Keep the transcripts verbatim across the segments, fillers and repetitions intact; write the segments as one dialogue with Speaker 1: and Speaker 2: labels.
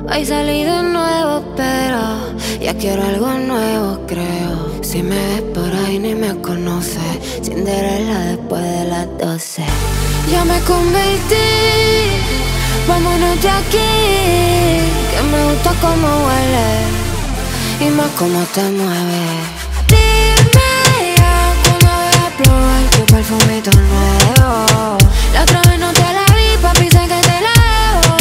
Speaker 1: Hoy salí de nuevo, pero ya quiero algo nuevo, creo. Si me ves por ahí ni me conoces, Cinderella después de las doce. Ya me convertí, vámonos de aquí, que me gusta cómo huele y más cómo te mueves. Dime ya cuando voy a probar tu perfumito nuevo. La otra vez no te la vi, papi, sé que te la debo.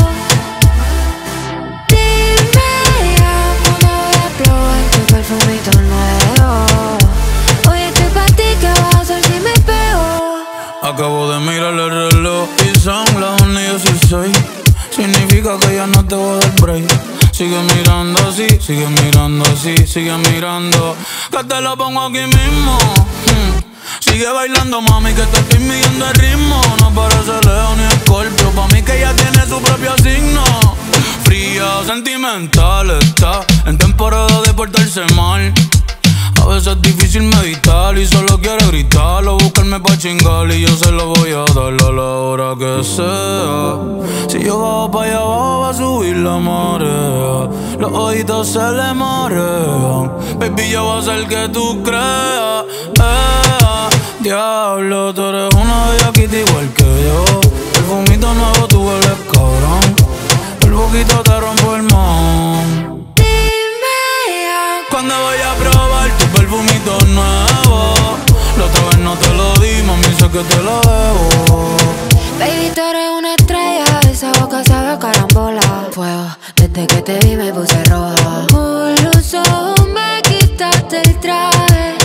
Speaker 1: Dime ya cuando voy a probar tu perfumito nuevo. Hoy estoy pa' ti, ¿qué vas a hacer si me pego?
Speaker 2: Acabo de mirar el reloj y son las una y dieciséis. Significa que ya no te voy a dar break. Sigue mirando así, sigue mirando así, sigue mirando, que te lo pongo aquí mismo. hmm. Sigue bailando, mami, que te estoy midiendo el ritmo. No parece Leo ni Escorpio, pa' mí que ya tiene su propio signo. Fría, sentimental, está en temporada de portarse mal. A veces es difícil meditar y solo quiere gritarlo, buscarme pa' chingar y yo se lo voy a dar a la hora que sea. Si yo bajo pa' allá abajo va a subir la marea, los ojitos se le marean. Baby, yo voy a hacer que tú creas. eh, Diablo, tú eres una bellaquita igual que yo. Perfumito nuevo, tú hueles cabrón. Por poquito te rompo el man. Cuando voy a probar tu perfumito nuevo. La otra vez no te lo di, mami, sé que te lo debo.
Speaker 1: Baby, tú eres una estrella, esa boca sabe a carambola. Fuego, desde que te vi me puse roja. Por los ojos me quitaste el traje.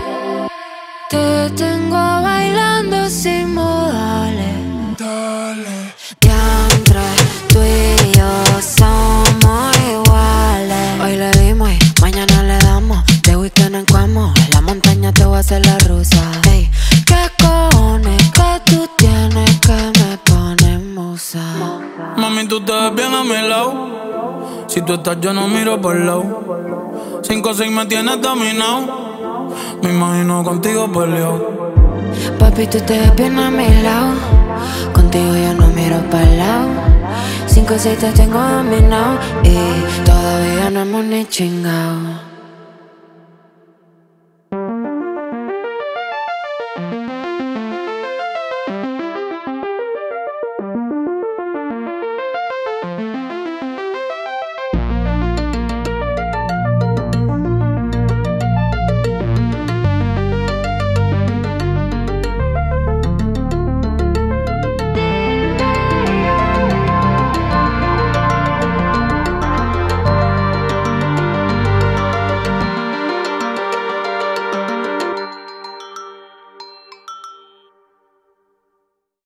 Speaker 1: Te tengo bailando sin modales.
Speaker 2: Dale.
Speaker 1: Diantre, tú y yo somos iguales. Hoy le dimos y mañana le damos. De weekend en Cuamo, en la montaña te voy a hacer la rusa. Ey, ¿qué cojones que tú tienes que me pones musa?
Speaker 2: Mami, tú te ves bien a mi lado. Si tú estás yo no miro por el lado. Cinco o seis me tienes dominado. Me imagino contigo peleado.
Speaker 1: Papi, tú te ves bien a mi lado. Contigo yo no miro para el lado. Cinco o seis te tengo dominado y todavía no hemos ni chingado.